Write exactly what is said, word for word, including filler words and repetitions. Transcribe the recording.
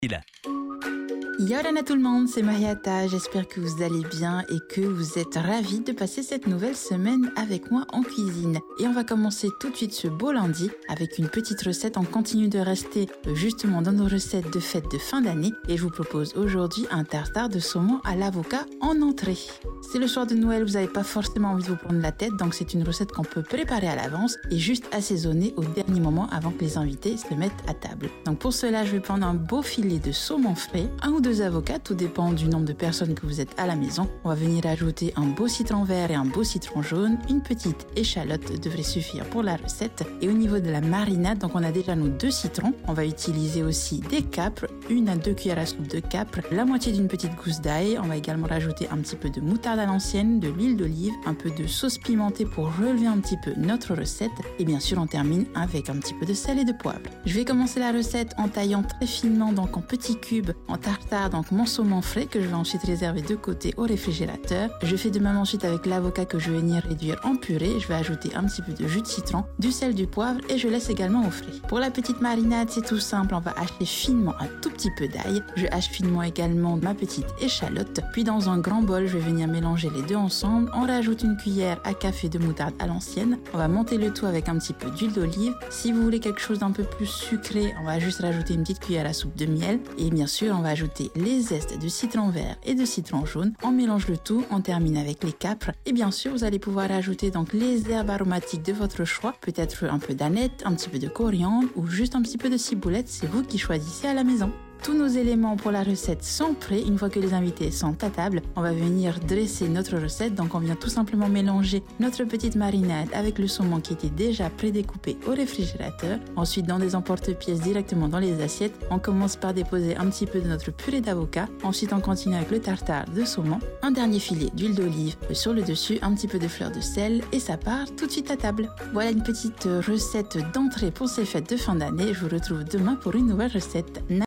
Yorana tout le monde, c'est Mariata, j'espère que vous allez bien et que vous êtes ravis de passer cette nouvelle semaine avec moi en cuisine. Et on va commencer tout de suite ce beau lundi avec une petite recette. On continue de rester justement dans nos recettes de fête de fin d'année et je vous propose aujourd'hui un tartare de saumon à l'avocat en entrée. C'est le soir de Noël, vous n'avez pas forcément envie de vous prendre la tête, donc c'est une recette qu'on peut préparer à l'avance et juste assaisonner au dernier moment avant que les invités se mettent à table. Donc pour cela, je vais prendre un beau filet de saumon frais, un ou deux avocats, tout dépend du nombre de personnes que vous êtes à la maison. On va venir ajouter un beau citron vert et un beau citron jaune, une petite échalote devrait suffire pour la recette. Et au niveau de la marinade, donc on a déjà nos deux citrons, on va utiliser aussi des capres, une à deux cuillères à soupe de capres, la moitié d'une petite gousse d'ail, on va également rajouter un petit peu de moutarde à l'ancienne, de l'huile d'olive, un peu de sauce pimentée pour relever un petit peu notre recette et bien sûr on termine avec un petit peu de sel et de poivre. Je vais commencer la recette en taillant très finement, donc en petits cubes, en tartare, donc mon saumon frais que je vais ensuite réserver de côté au réfrigérateur. Je fais de même ensuite avec l'avocat que je vais venir réduire en purée. Je vais ajouter un petit peu de jus de citron, du sel, du poivre et je laisse également au frais. Pour la petite marinade, c'est tout simple, on va hacher finement un tout petit peu d'ail. Je hache finement également ma petite échalote. Puis dans un grand bol, je vais venir mélanger les deux ensemble. On rajoute une cuillère à café de moutarde à l'ancienne. On va monter le tout avec un petit peu d'huile d'olive. Si vous voulez quelque chose d'un peu plus sucré, on va juste rajouter une petite cuillère à soupe de miel. Et bien sûr, on va ajouter les zestes de citron vert et de citron jaune. On mélange le tout, on termine avec les capres. Et bien sûr, vous allez pouvoir ajouter donc les herbes aromatiques de votre choix. Peut-être un peu d'aneth, un petit peu de coriandre ou juste un petit peu de ciboulette. C'est vous qui choisissez à la maison. Tous nos éléments pour la recette sont prêts. Une fois que les invités sont à table, on va venir dresser notre recette. Donc on vient tout simplement mélanger notre petite marinade avec le saumon qui était déjà prédécoupé au réfrigérateur. Ensuite, dans des emporte-pièces directement dans les assiettes, on commence par déposer un petit peu de notre purée d'avocat. Ensuite, on continue avec le tartare de saumon. Un dernier filet d'huile d'olive sur le dessus, un petit peu de fleur de sel et ça part tout de suite à table. Voilà une petite recette d'entrée pour ces fêtes de fin d'année. Je vous retrouve demain pour une nouvelle recette.